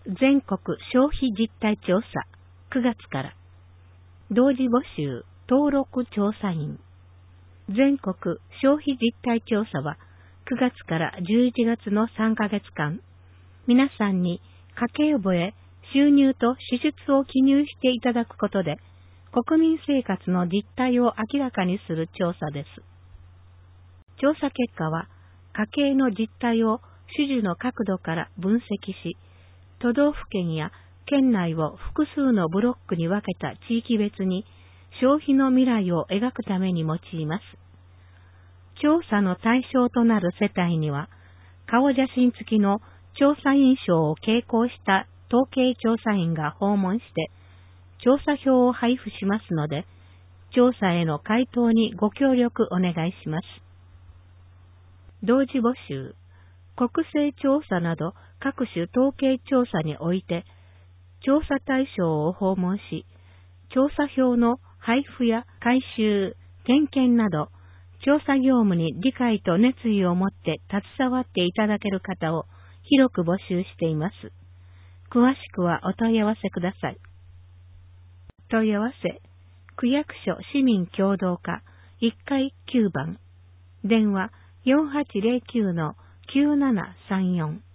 全国消費実態調査9月から。同時募集登録調査員。全国消費実態調査は9月から11月の3ヶ月間、皆さんに家計簿へ収入と支出を記入していただくことで、国民生活の実態を明らかにする調査です。調査結果は、家計の実態を種々の角度から分析し、都道府県や県内を複数のブロックに分けた地域別に消費の未来を描くために用います。調査の対象となる世帯には、顔写真付きの調査員証を携行した統計調査員が訪問して、調査票を配布しますので、調査への回答にご協力お願いします。同時募集、国勢調査など各種統計調査において、調査対象を訪問し、調査票の配布や回収、点検など、調査業務に理解と熱意を持って携わっていただける方を広く募集しています。詳しくはお問い合わせください。問い合わせ、区役所市民協働課1階9番、電話4809-9734